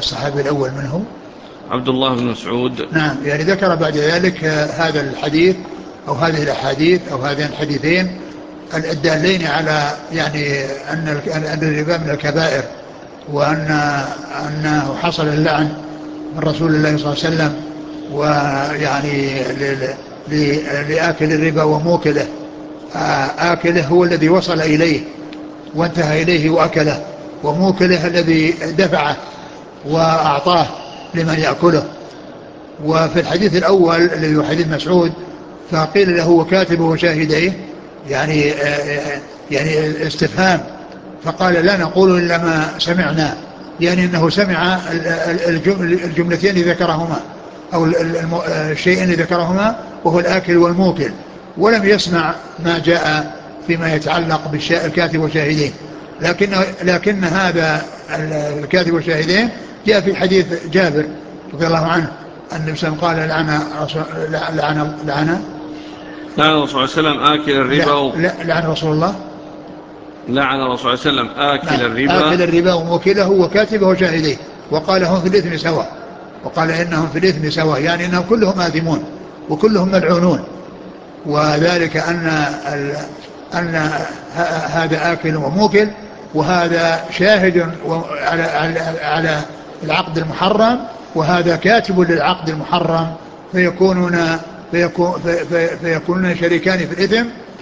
الصحابي الأول منه عبد الله بن مسعود. نعم، يعني ذكر بعد ذلك هذا الحديث أو هذه الأحاديث أو هذين الحديثين الدالين على يعني أن الربا من الكبائر، أنه حصل اللعن من رسول الله صلى الله عليه وسلم، ويعني لآكل الربا وموكله. آكله هو الذي وصل إليه وانتهى إليه وأكله، وموكله الذي دفعه وأعطاه لمن يأكله. وفي الحديث الأول الذي هو حديث مسعود فقيل له وكاتبه وشاهديه، يعني استفهام، فقال لا نقول إلا ما سمعنا، يعني أنه سمع الجملتين اللي ذكرهما أو الشيئين اللي ذكرهما وهو الآكل والموكل، ولم يسمع ما جاء فيما يتعلق بالكاتب وشاهدين. لكن هذا الكاتب وشاهدين جاء في حديث جابر رضي الله عنه أن النبي صلى الله عليه وسلم قال لعن الرسول صلى الله عليه وسلم آكل الربا لعن رسول الله، لعن الرسول صلى الله عليه وسلم آكل الربا وموكله وكاتبه وشاهديه، وقال هم في الإثم سواء، وقال إنهم في الإثم سواء، يعني إنهم كلهم آثمون وكلهم ملعونون. وذلك أن هذا آكل وموكل، وهذا شاهد على العقد المحرم، وهذا كاتب للعقد المحرم، فيكونون شريكان في الإثم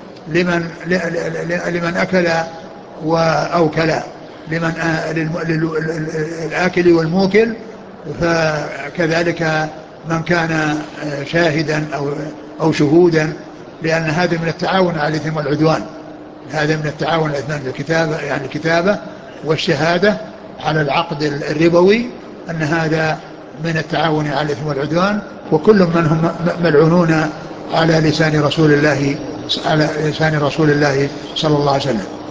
لمن أكل وأوكل، للآكل والموكل. فكذلك من كان شاهدا أو شهودا، لأن هذا من التعاون على الإثم والعدوان، هذا من التعاون الاثنان بالكتابة، يعني الكتابة والشهادة على العقد الربوي، أن هذا من التعاون على الإثم والعدوان، وكل من هم ملعونون على لسان رسول الله صلى الله عليه وسلم.